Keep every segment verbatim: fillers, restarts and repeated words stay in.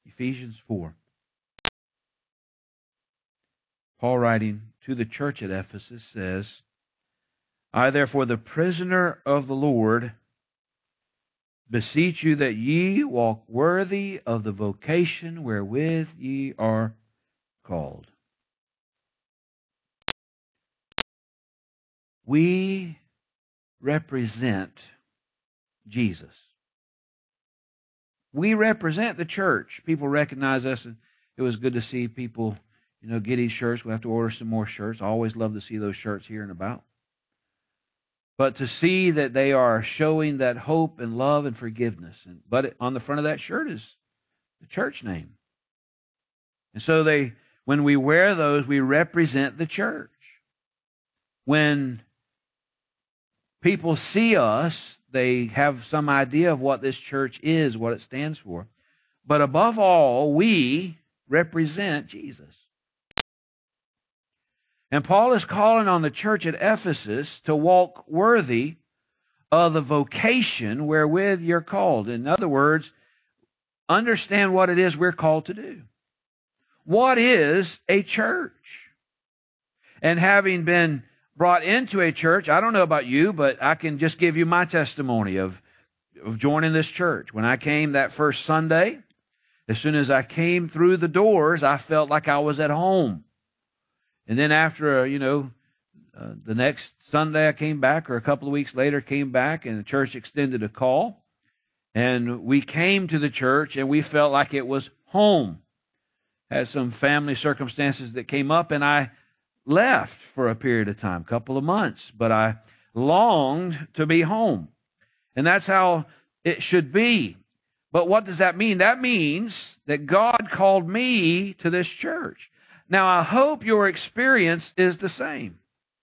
Ephesians four. Paul, writing to the church at Ephesus, says, I, therefore, the prisoner of the Lord, beseech you that ye walk worthy of the vocation wherewith ye are called. We represent Jesus. We represent the church. People recognize us, and it was good to see people, you know, get these shirts. We have to order some more shirts. I always love to see those shirts here and about. But to see that they are showing that hope and love and forgiveness. And, but on the front of that shirt is the church name. And so they, when we wear those, we represent the church. When people see us, they have some idea of what this church is, what it stands for. But above all, we represent Jesus. And Paul is calling on the church at Ephesus to walk worthy of the vocation wherewith you're called. In other words, understand what it is we're called to do. What is a church? And having been brought into a church, I don't know about you, but I can just give you my testimony of, of joining this church. When I came that first Sunday, as soon as I came through the doors, I felt like I was at home. And then after, you know, uh, the next Sunday I came back, or a couple of weeks later came back, and the church extended a call. And we came to the church, and we felt like it was home. Had some family circumstances that came up, and I left for a period of time, a couple of months. But I longed to be home. And that's how it should be. But what does that mean? That means that God called me to this church. Now, I hope your experience is the same.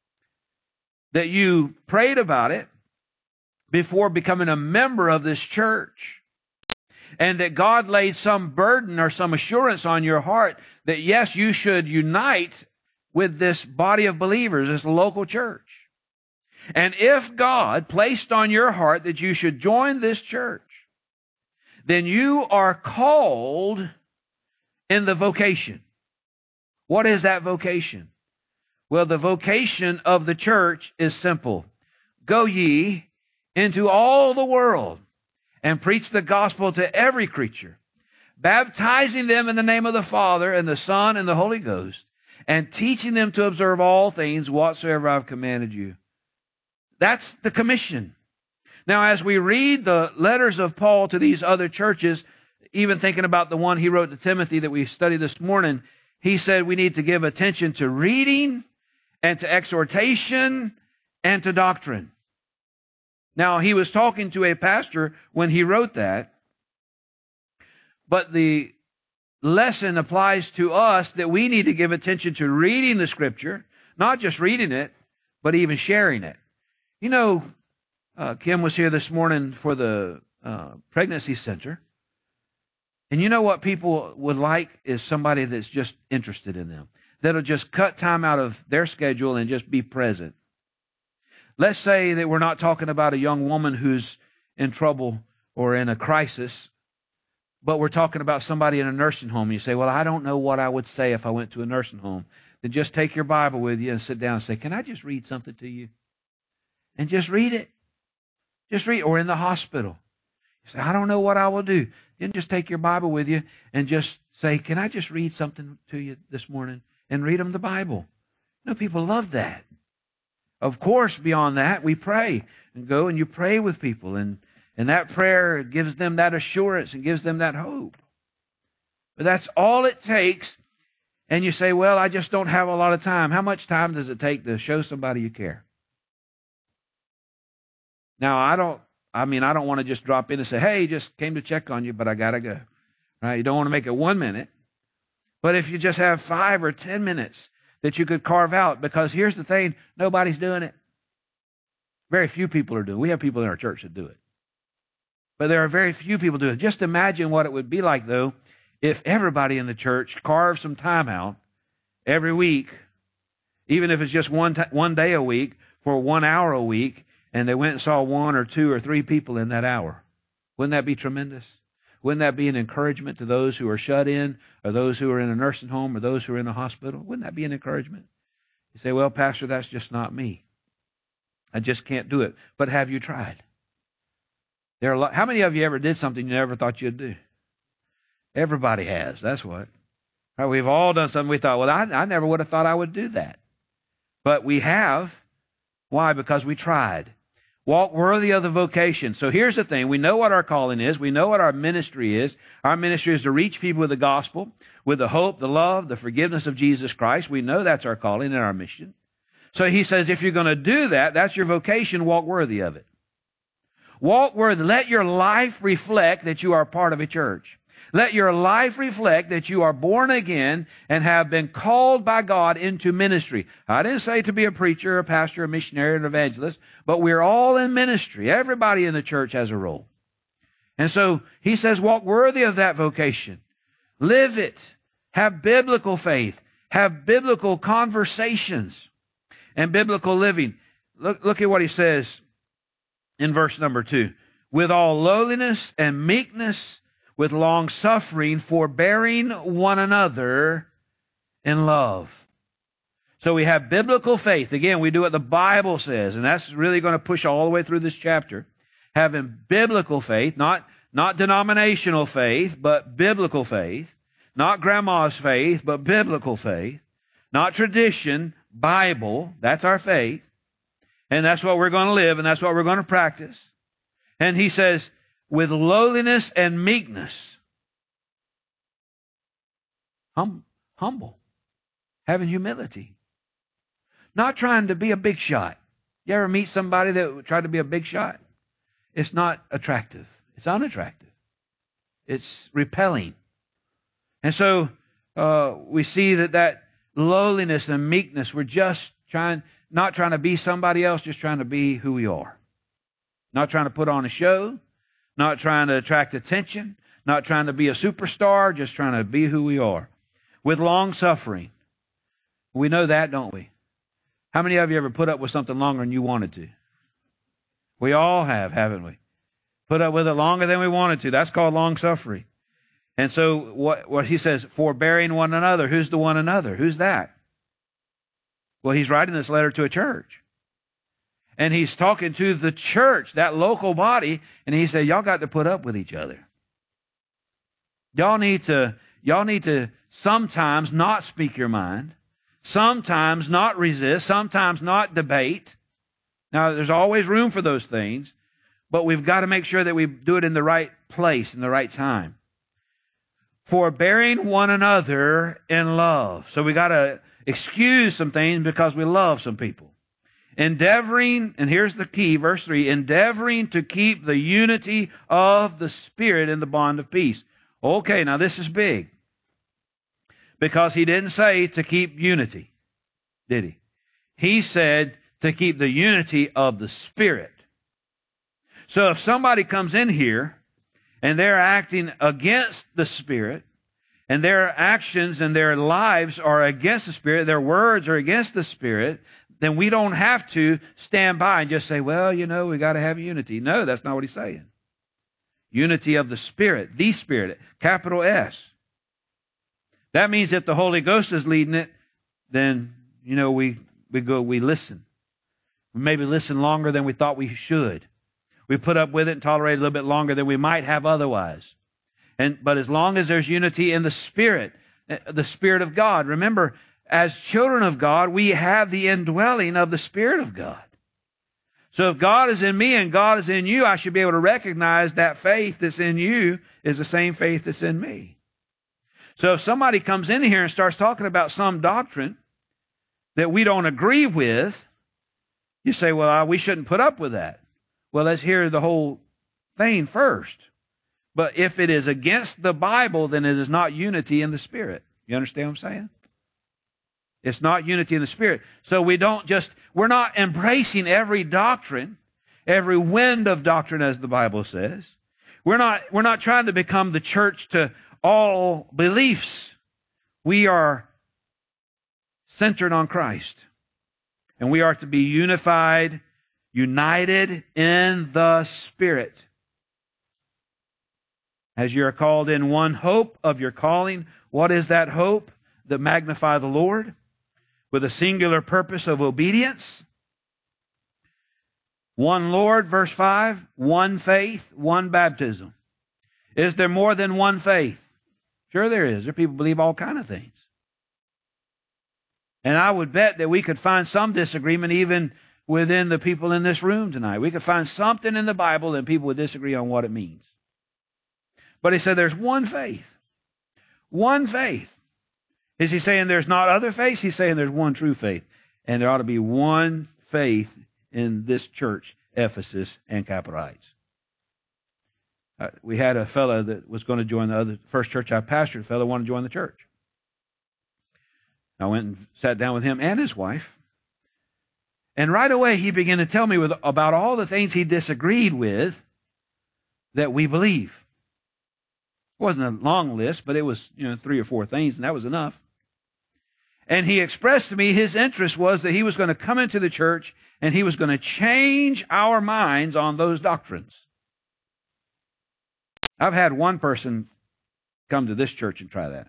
That you prayed about it before becoming a member of this church. And that God laid some burden or some assurance on your heart that, yes, you should unite with this body of believers, this local church. And if God placed on your heart that you should join this church, then you are called in the vocation. What is that vocation? Well, the vocation of the church is simple. Go ye into all the world and preach the gospel to every creature, baptizing them in the name of the Father and the Son and the Holy Ghost, and teaching them to observe all things whatsoever I've commanded you. That's the commission. Now, as we read the letters of Paul to these other churches, even thinking about the one he wrote to Timothy that we studied this morning, he said we need to give attention to reading and to exhortation and to doctrine. Now, he was talking to a pastor when he wrote that, but the lesson applies to us that we need to give attention to reading the Scripture, not just reading it, but even sharing it. You know, uh, Kim was here this morning for the uh, pregnancy center. And you know what people would like is somebody that's just interested in them, that'll just cut time out of their schedule and just be present. Let's say that we're not talking about a young woman who's in trouble or in a crisis, but we're talking about somebody in a nursing home. You say, well, I don't know what I would say if I went to a nursing home. Then just take your Bible with you and sit down and say, can I just read something to you? And just read it. Just read. Or in the hospital. You say, I don't know what I will do. Then just take your Bible with you and just say, can I just read something to you this morning? And read them the Bible. You know, people love that. Of course, beyond that, we pray and go and you pray with people. And, and that prayer gives them that assurance and gives them that hope. But that's all it takes. And you say, well, I just don't have a lot of time. How much time does it take to show somebody you care? Now, I don't, I mean, I don't want to just drop in and say, hey, just came to check on you, but I got to go. Right? You don't want to make it one minute. But if you just have five or ten minutes that you could carve out, because here's the thing, nobody's doing it. Very few people are doing it. We have people in our church that do it. But there are very few people doing it. Just imagine what it would be like, though, if everybody in the church carved some time out every week, even if it's just one, t- one day a week, for one hour a week, and they went and saw one or two or three people in that hour. Wouldn't that be tremendous? Wouldn't that be an encouragement to those who are shut in, or those who are in a nursing home, or those who are in a hospital? Wouldn't that be an encouragement? You say, well, Pastor, that's just not me. I just can't do it. But have you tried? There are a lot, how many of you ever did something you never thought you'd do? Everybody has. That's what. Right, we've all done something we thought, well, I, I never would have thought I would do that. But we have. Why? Because we tried. Walk worthy of the vocation. So here's the thing. We know what our calling is. We know what our ministry is. Our ministry is to reach people with the gospel, with the hope, the love, the forgiveness of Jesus Christ. We know that's our calling and our mission. So he says, if you're going to do that, that's your vocation, walk worthy of it. Walk worthy. Let your life reflect that you are part of a church. Let your life reflect that you are born again and have been called by God into ministry. I didn't say to be a preacher, a pastor, a missionary, an evangelist, but we're all in ministry. Everybody in the church has a role. And so he says, walk worthy of that vocation. Live it. Have biblical faith. Have biblical conversations and biblical living. Look, look at what he says in verse number two. With all lowliness and meekness, with long suffering, forbearing one another in love. So we have biblical faith. Again, we do what the Bible says, and that's really going to push all the way through this chapter. Having biblical faith, not, not denominational faith, but biblical faith. Not grandma's faith, but biblical faith. Not tradition, Bible. That's our faith. And that's what we're going to live, and that's what we're going to practice. And he says, with lowliness and meekness. Hum, humble. Having humility. Not trying to be a big shot. You ever meet somebody that tried to be a big shot? It's not attractive. It's unattractive. It's repelling. And so uh, we see that that lowliness and meekness, we're just trying, not trying to be somebody else, just trying to be who we are. Not trying to put on a show. Not trying to attract attention, not trying to be a superstar, just trying to be who we are. With long suffering. We know that, don't we? How many of you ever put up with something longer than you wanted to? We all have, haven't we? Put up with it longer than we wanted to. That's called long suffering. And so what, what he says, forbearing one another. Who's the one another? Who's that? Well, he's writing this letter to a church. And he's talking to the church, that local body, and he said, y'all got to put up with each other. Y'all need to, y'all need to sometimes not speak your mind, sometimes not resist, sometimes not debate. Now, there's always room for those things, but we've got to make sure that we do it in the right place, in the right time. Forbearing one another in love. So we got to excuse some things because we love some people. Endeavoring, and here's the key, verse three, endeavoring to keep the unity of the Spirit in the bond of peace. Okay, now this is big. Because he didn't say to keep unity, did he? He said to keep the unity of the Spirit. So if somebody comes in here and they're acting against the Spirit, and their actions and their lives are against the Spirit, their words are against the Spirit, then we don't have to stand by and just say, well, you know, we got to have unity. No, that's not what he's saying. Unity of the Spirit, the Spirit, capital S. That means if the Holy Ghost is leading it, then, you know, we, we go, we listen. We maybe listen longer than we thought we should. We put up with it and tolerate a little bit longer than we might have otherwise. And, but as long as there's unity in the Spirit, the Spirit of God, remember, as children of God, we have the indwelling of the Spirit of God. So if God is in me and God is in you, I should be able to recognize that faith that's in you is the same faith that's in me. So if somebody comes in here and starts talking about some doctrine that we don't agree with, you say, well, we shouldn't put up with that. Well, let's hear the whole thing first. But if it is against the Bible, then it is not unity in the Spirit. You understand what I'm saying? It's not unity in the Spirit. So we don't just, we're not embracing every doctrine, every wind of doctrine, as the Bible says. We're not, we're not trying to become the church to all beliefs. We are centered on Christ. And we are to be unified, united in the Spirit. As you are called in one hope of your calling. What is that hope? That magnify the Lord with a singular purpose of obedience. One Lord, verse five, one faith, one baptism. Is there more than one faith? Sure there is. There are people who believe all kinds of things. And I would bet that we could find some disagreement even within the people in this room tonight. We could find something in the Bible and people would disagree on what it means. But he said there's one faith. One faith. Is he saying there's not other faiths? He's saying there's one true faith. And there ought to be one faith in this church, Ephesus and Capitol Heights. Uh, we had a fellow that was going to join the other first church I pastored. A fellow wanted to join the church. I went and sat down with him and his wife. And right away he began to tell me with, about all the things he disagreed with that we believe. It wasn't a long list, but it was, you know, three or four things, and that was enough. And he expressed to me his interest was that he was going to come into the church and he was going to change our minds on those doctrines. I've had one person come to this church and try that.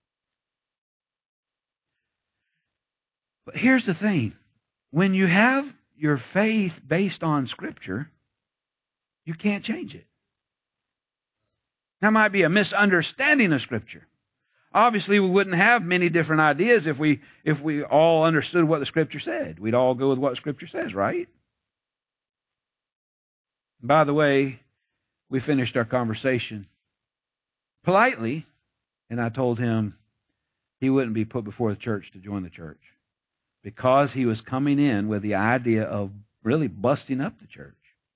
But here's the thing. When you have your faith based on Scripture, you can't change it. That might be a misunderstanding of Scripture. Obviously, we wouldn't have many different ideas if we if we all understood what the Scripture said. We'd all go with what Scripture says, right? By the way, we finished our conversation politely, and I told him he wouldn't be put before the church to join the church because he was coming in with the idea of really busting up the church.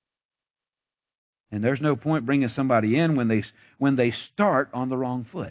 And there's no point bringing somebody in when they when they start on the wrong foot.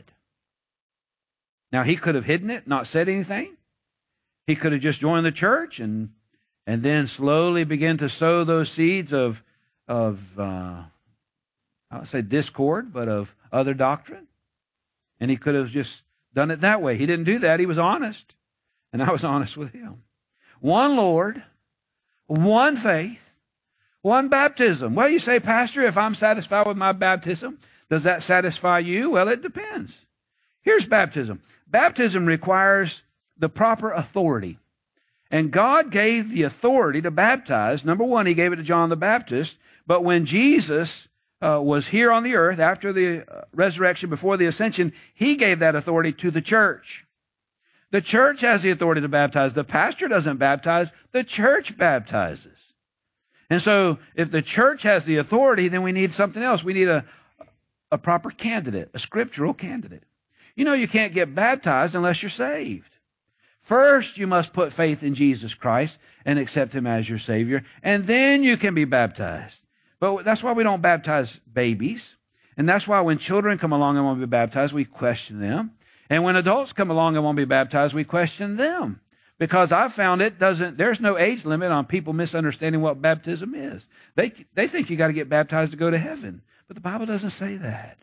Now, he could have hidden it, not said anything. He could have just joined the church and and then slowly begin to sow those seeds of, of uh, I would say discord, but of other doctrine. And he could have just done it that way. He didn't do that. He was honest. And I was honest with him. One Lord, one faith, one baptism. Well, you say, Pastor, if I'm satisfied with my baptism, does that satisfy you? Well, it depends. Here's baptism. Baptism requires the proper authority. And God gave the authority to baptize. Number one, He gave it to John the Baptist. But when Jesus uh, was here on the earth after the resurrection, before the ascension, He gave that authority to the church. The church has the authority to baptize. The pastor doesn't baptize. The church baptizes. And so if the church has the authority, then we need something else. We need a, a proper candidate, a scriptural candidate. You know, you can't get baptized unless you're saved. First, you must put faith in Jesus Christ and accept Him as your Savior, and then you can be baptized. But that's why we don't baptize babies, and that's why when children come along and want to be baptized, we question them. And when adults come along and want to be baptized, we question them. Because I've found it doesn't, there's no age limit on people misunderstanding what baptism is. They, they think you got to get baptized to go to heaven. But the Bible doesn't say that.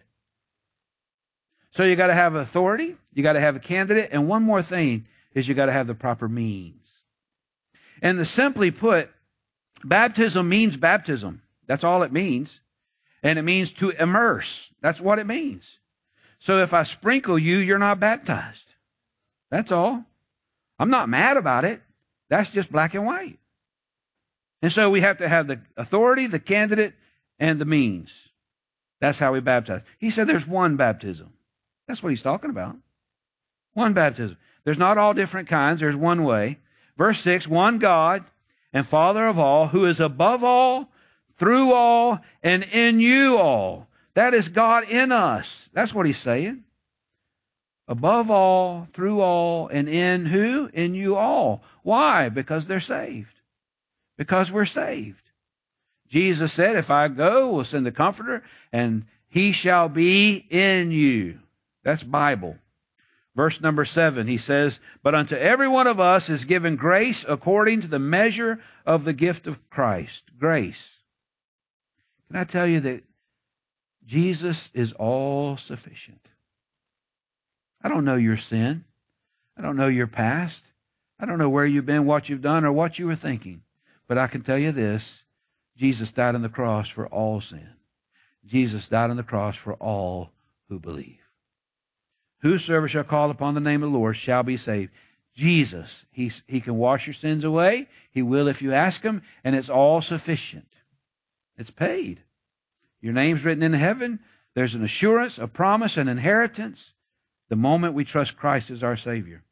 So you got to have authority, you got to have a candidate, and one more thing is you got to have the proper means. And the simply put, baptism means baptism. That's all it means. And it means to immerse. That's what it means. So if I sprinkle you, you're not baptized. That's all. I'm not mad about it. That's just black and white. And so we have to have the authority, the candidate, and the means. That's how we baptize. He said there's one baptism. That's what he's talking about. One baptism. There's not all different kinds. There's one way. Verse six, one God and Father of all, who is above all, through all, and in you all. That is God in us. That's what he's saying. Above all, through all, and in who? In you all. Why? Because they're saved. Because we're saved. Jesus said, if I go, we'll send the Comforter, and he shall be in you. That's Bible. Verse number seven, he says, but unto every one of us is given grace according to the measure of the gift of Christ. Grace. Can I tell you that Jesus is all sufficient? I don't know your sin. I don't know your past. I don't know where you've been, what you've done, or what you were thinking. But I can tell you this, Jesus died on the cross for all sin. Jesus died on the cross for all who believe. Whosoever shall call upon the name of the Lord shall be saved. Jesus, he, he can wash your sins away. He will if you ask him, and it's all sufficient. It's paid. Your name's written in heaven. There's an assurance, a promise, an inheritance the moment we trust Christ as our Savior.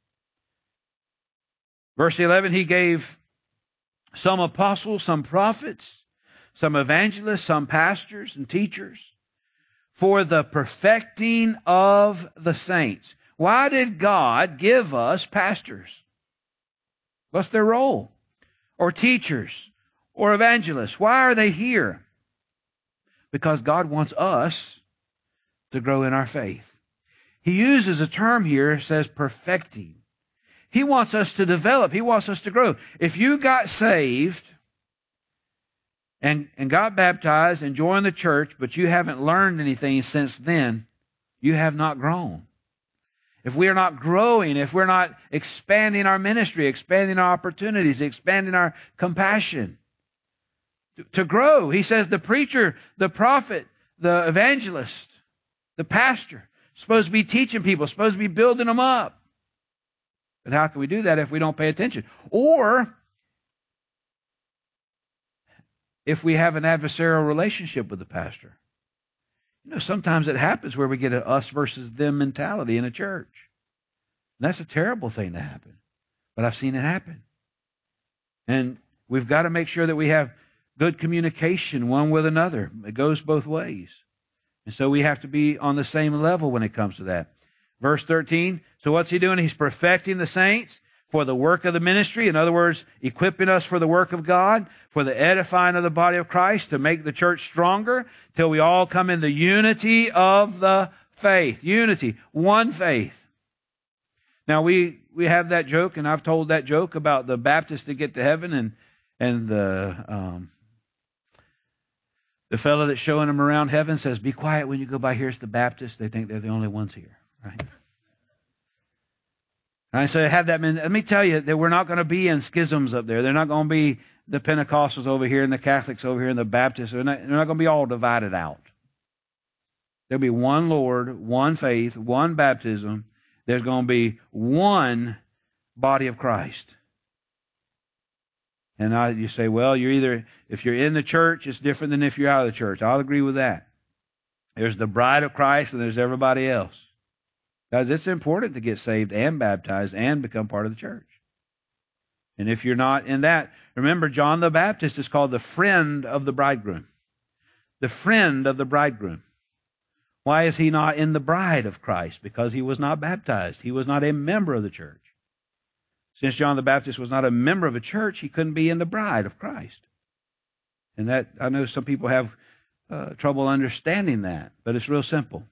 Verse eleven, he gave some apostles, some prophets, some evangelists, some pastors and teachers for the perfecting of the saints. Why did God give us pastors? What's their role? Or teachers or evangelists? Why are they here? Because God wants us to grow in our faith. He uses a term here, says perfecting. He wants us to develop. He wants us to grow. If you got saved and, and got baptized and joined the church, but you haven't learned anything since then, you have not grown. If we are not growing, if we're not expanding our ministry, expanding our opportunities, expanding our compassion, to, to grow, he says the preacher, the prophet, the evangelist, the pastor, supposed to be teaching people, supposed to be building them up. But how can we do that if we don't pay attention? Or if we have an adversarial relationship with the pastor. You know, sometimes it happens where we get an us versus them mentality in a church. And that's a terrible thing to happen. But I've seen it happen. And we've got to make sure that we have good communication one with another. It goes both ways. And so we have to be on the same level when it comes to that. Verse thirteen, so what's he doing? He's perfecting the saints for the work of the ministry. In other words, equipping us for the work of God, for the edifying of the body of Christ, to make the church stronger, till we all come in the unity of the faith. Unity. One faith. Now we, we have that joke, and I've told that joke about the Baptists that get to heaven and, and the, um, the fellow that's showing them around heaven says, be quiet when you go by. Here's the Baptists. They think they're the only ones here. Right? And so I have that. Let me tell you that we're not going to be in schisms up there. They're not going to be the Pentecostals over here and the Catholics over here and the Baptists. They're not, they're not going to be all divided out. There'll be one Lord, one faith, one baptism. There's going to be one body of Christ. And I, you say, well, you're either, if you're in the church, it's different than if you're out of the church. I'll agree with that. There's the bride of Christ and there's everybody else. Guys, it's important to get saved and baptized and become part of the church. And if you're not in that, remember John the Baptist is called the friend of the bridegroom. The friend of the bridegroom. Why is he not in the bride of Christ? Because he was not baptized. He was not a member of the church. Since John the Baptist was not a member of a church, he couldn't be in the bride of Christ. And that, I know some people have uh, trouble understanding that, but it's real simple.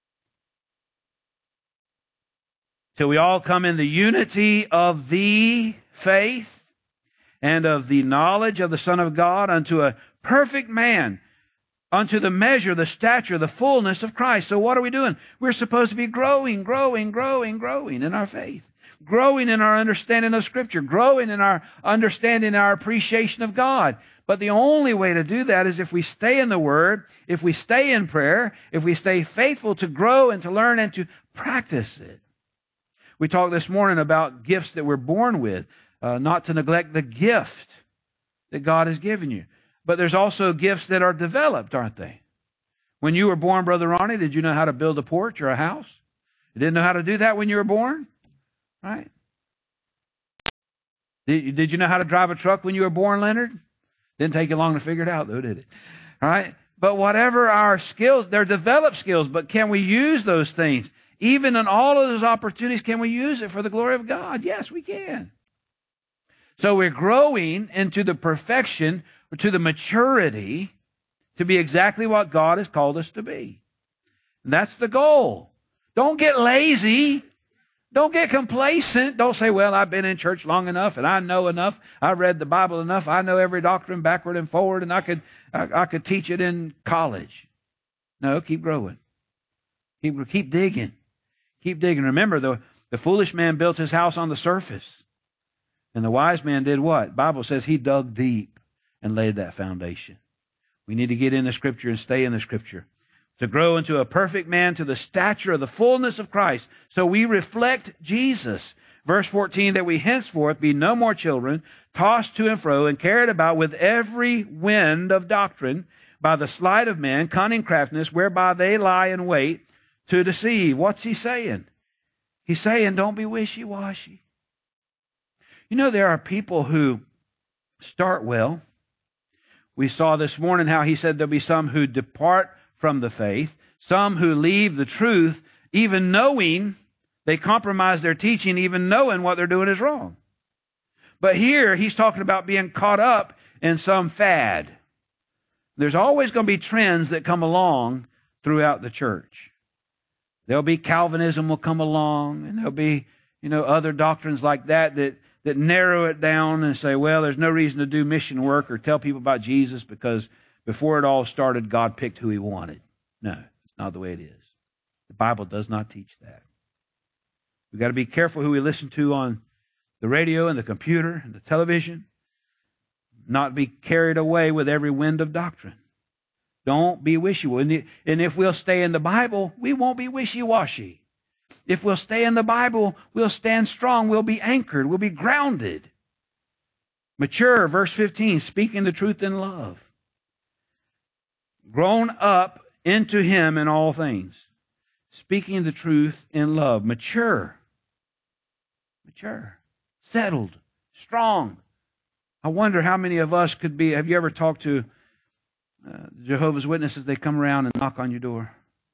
Till we all come in the unity of the faith and of the knowledge of the Son of God unto a perfect man, unto the measure, the stature, the fullness of Christ. So what are we doing? We're supposed to be growing, growing, growing, growing in our faith. Growing in our understanding of Scripture. Growing in our understanding, our appreciation of God. But the only way to do that is if we stay in the Word, if we stay in prayer, if we stay faithful to grow and to learn and to practice it. We talked this morning about gifts that we're born with, uh, not to neglect the gift that God has given you. But there's also gifts that are developed, aren't they? When you were born, Brother Ronnie, did you know how to build a porch or a house? You didn't know how to do that when you were born? Right? Did, did you know how to drive a truck when you were born, Leonard? Didn't take you long to figure it out, though, did it? All right? But whatever our skills, they're developed skills, but can we use those things? Even in all of those opportunities, can we use it for the glory of God? Yes, we can. So we're growing into the perfection, or to the maturity, to be exactly what God has called us to be. And that's the goal. Don't get lazy. Don't get complacent. Don't say, well, I've been in church long enough and I know enough. I read the Bible enough. I know every doctrine backward and forward and I could, I, I could teach it in college. No, keep growing. Keep, keep digging. Keep digging. Remember, the, the foolish man built his house on the surface. And the wise man did what? The Bible says he dug deep and laid that foundation. We need to get in the Scripture and stay in the Scripture. to grow into a perfect man to the stature of the fullness of Christ. So we reflect Jesus. Verse fourteen, that we henceforth be no more children, tossed to and fro and carried about with every wind of doctrine by the sleight of men, cunning craftiness, whereby they lie in wait to deceive. What's he saying? He's saying, don't be wishy-washy. You know, there are people who start well. We saw this morning how he said there'll be some who depart from the faith, some who leave the truth, even knowing they compromise their teaching, even knowing what they're doing is wrong. But here he's talking about being caught up in some fad. There's always going to be trends that come along throughout the church. There'll be Calvinism will come along, and there'll be, you know, other doctrines like that that that narrow it down and say, well, there's no reason to do mission work or tell people about Jesus because before it all started, God picked who he wanted. No, it's not the way it is. The Bible does not teach that. We've got to be careful who we listen to on the radio and the computer and the television. Not be carried away with every wind of doctrine. Don't be wishy-washy. And if we'll stay in the Bible, we won't be wishy-washy. If we'll stay in the Bible, we'll stand strong. We'll be anchored. We'll be grounded. Mature, verse fifteen, speaking the truth in love. Grown up into him in all things. Speaking the truth in love. Mature. Mature. Settled. Strong. I wonder how many of us could be, have you ever talked to uh, Jehovah's Witnesses? They come around and knock on your door.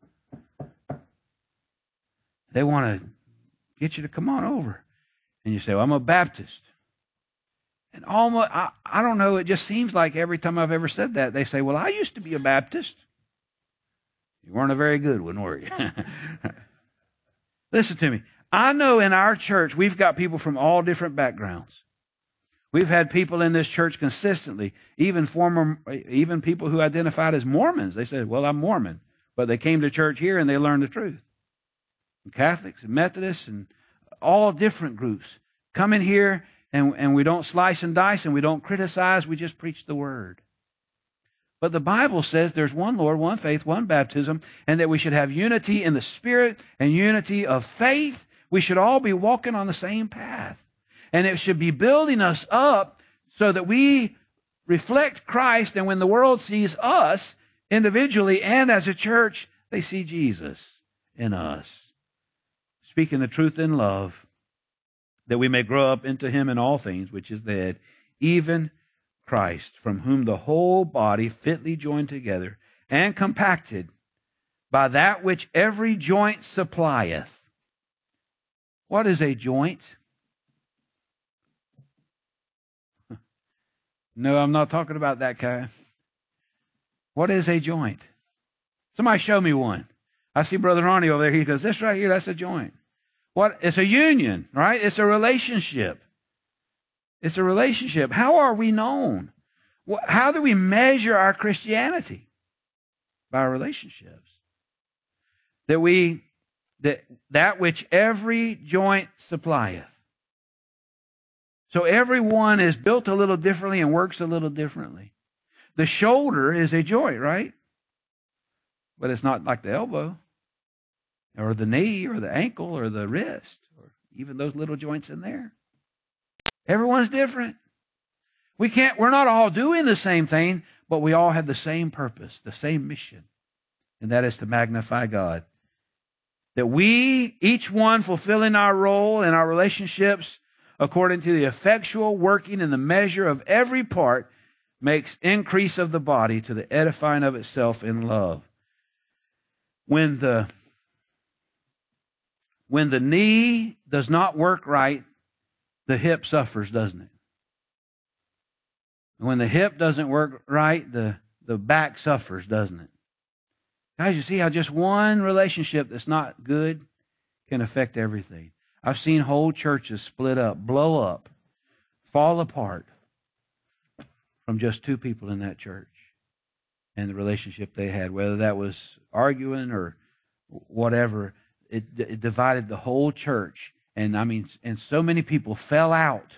They want to get you to come on over. And you say, well, I'm a Baptist. And almost, I, I don't know, it just seems like every time I've ever said that, they say, well, I used to be a Baptist. You weren't a very good one, were you? Listen to me. I know in our church, we've got people from all different backgrounds. We've had people in this church consistently, even former, even people who identified as Mormons. They said, well, I'm Mormon. But they came to church here and they learned the truth. And Catholics and Methodists and all different groups come in here and, and we don't slice and dice and we don't criticize. We just preach the word. But the Bible says there's one Lord, one faith, one baptism, and that we should have unity in the Spirit and unity of faith. We should all be walking on the same path. And it should be building us up so that we reflect Christ, and when the world sees us individually and as a church, they see Jesus in us. Speaking the truth in love, that we may grow up into him in all things, which is the head, even Christ, from whom the whole body fitly joined together and compacted by that which every joint supplieth. What is a joint? No, I'm not talking about that kind. What is a joint? Somebody show me one. I see Brother Ronnie over there. He goes, this right here, that's a joint. What? It's a union, right? It's a relationship. It's a relationship. How are we known? How do we measure our Christianity? By our relationships. That we, that, that which every joint supplieth. So everyone is built a little differently and works a little differently. The shoulder is a joint, right? But it's not like the elbow, or the knee, or the ankle, or the wrist, or even those little joints in there. Everyone's different. We can't, we're not all doing the same thing, but we all have the same purpose, the same mission, and that is to magnify God. That we, each one fulfilling our role in our relationships, according to the effectual working in the measure of every part, makes increase of the body to the edifying of itself in love. When the, when the knee does not work right, the hip suffers, doesn't it? And when the hip doesn't work right, the, the back suffers, doesn't it? Guys, you see how just one relationship that's not good can affect everything. I've seen whole churches split up, blow up, fall apart from just two people in that church and the relationship they had, whether that was arguing or whatever. It, it divided the whole church. And I mean, and so many people fell out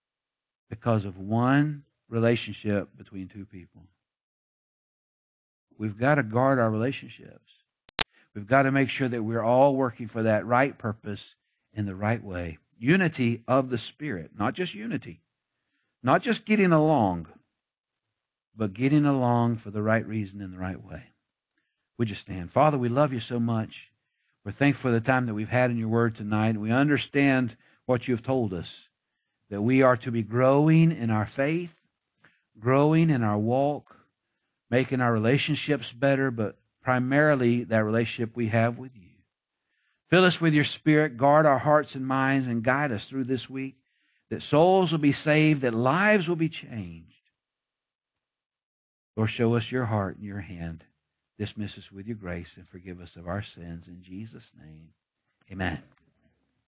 because of one relationship between two people. we've got to guard our relationships. We've got to make sure that we're all working for that right purpose in the right way. Unity of the Spirit, not just unity, not just getting along, but getting along for the right reason in the right way. Would you stand? Father, we love you so much. We're thankful for the time that we've had in your word tonight. We understand what you've told us, that we are to be growing in our faith, growing in our walk, making our relationships better, but primarily that relationship we have with you. Fill us with your Spirit, guard our hearts and minds, and guide us through this week, that souls will be saved, that lives will be changed. Lord, show us your heart and your hand. Dismiss us with your grace and forgive us of our sins. In Jesus' name, amen.